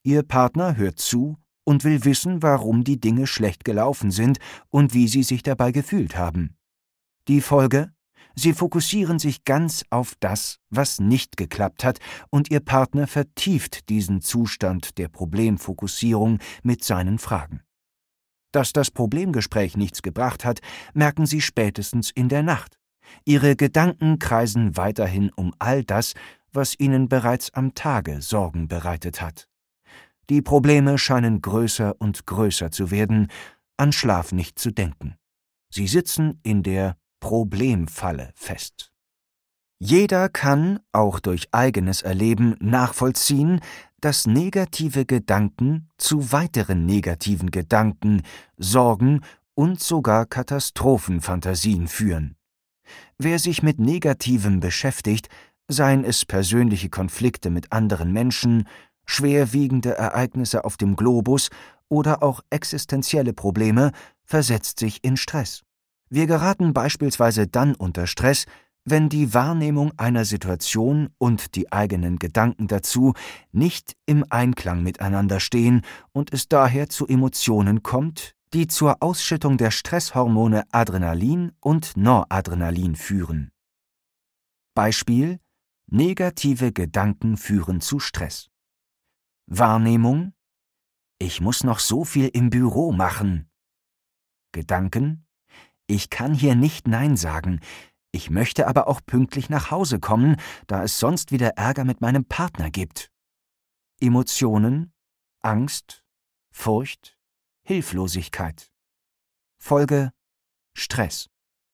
Ihr Partner hört zu und will wissen, warum die Dinge schlecht gelaufen sind und wie Sie sich dabei gefühlt haben. Die Folge? Sie fokussieren sich ganz auf das, was nicht geklappt hat, und Ihr Partner vertieft diesen Zustand der Problemfokussierung mit seinen Fragen. Dass das Problemgespräch nichts gebracht hat, merken Sie spätestens in der Nacht. Ihre Gedanken kreisen weiterhin um all das, was Ihnen bereits am Tage Sorgen bereitet hat. Die Probleme scheinen größer und größer zu werden, an Schlaf nicht zu denken. Sie sitzen in der Problemfalle fest. Jeder kann, auch durch eigenes Erleben, nachvollziehen, dass negative Gedanken zu weiteren negativen Gedanken, Sorgen und sogar Katastrophenfantasien führen. Wer sich mit Negativem beschäftigt, seien es persönliche Konflikte mit anderen Menschen, schwerwiegende Ereignisse auf dem Globus oder auch existenzielle Probleme, versetzt sich in Stress. Wir geraten beispielsweise dann unter Stress, wenn die Wahrnehmung einer Situation und die eigenen Gedanken dazu nicht im Einklang miteinander stehen und es daher zu Emotionen kommt, die zur Ausschüttung der Stresshormone Adrenalin und Noradrenalin führen. Beispiel: Negative Gedanken führen zu Stress. Wahrnehmung: Ich muss noch so viel im Büro machen. Gedanken: Ich kann hier nicht Nein sagen. Ich möchte aber auch pünktlich nach Hause kommen, da es sonst wieder Ärger mit meinem Partner gibt. Emotionen: Angst, Furcht, Hilflosigkeit. Folge: Stress.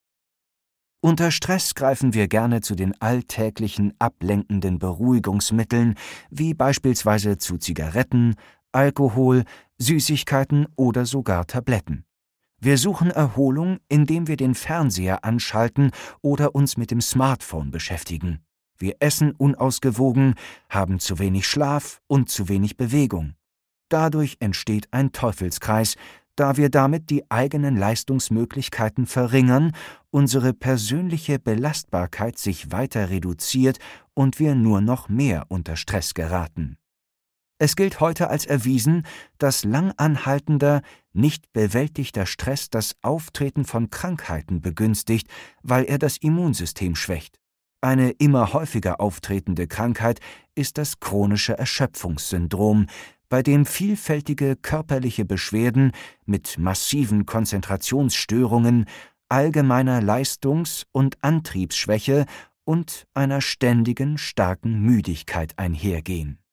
Unter Stress greifen wir gerne zu den alltäglichen ablenkenden Beruhigungsmitteln, wie beispielsweise zu Zigaretten, Alkohol, Süßigkeiten oder sogar Tabletten. Wir suchen Erholung, indem wir den Fernseher anschalten oder uns mit dem Smartphone beschäftigen. Wir essen unausgewogen, haben zu wenig Schlaf und zu wenig Bewegung. Dadurch entsteht ein Teufelskreis, da wir damit die eigenen Leistungsmöglichkeiten verringern, unsere persönliche Belastbarkeit sich weiter reduziert und wir nur noch mehr unter Stress geraten. Es gilt heute als erwiesen, dass langanhaltender, nicht bewältigter Stress das Auftreten von Krankheiten begünstigt, weil er das Immunsystem schwächt. Eine immer häufiger auftretende Krankheit ist das chronische Erschöpfungssyndrom, bei dem vielfältige körperliche Beschwerden mit massiven Konzentrationsstörungen, allgemeiner Leistungs- und Antriebsschwäche und einer ständigen, starken Müdigkeit einhergehen.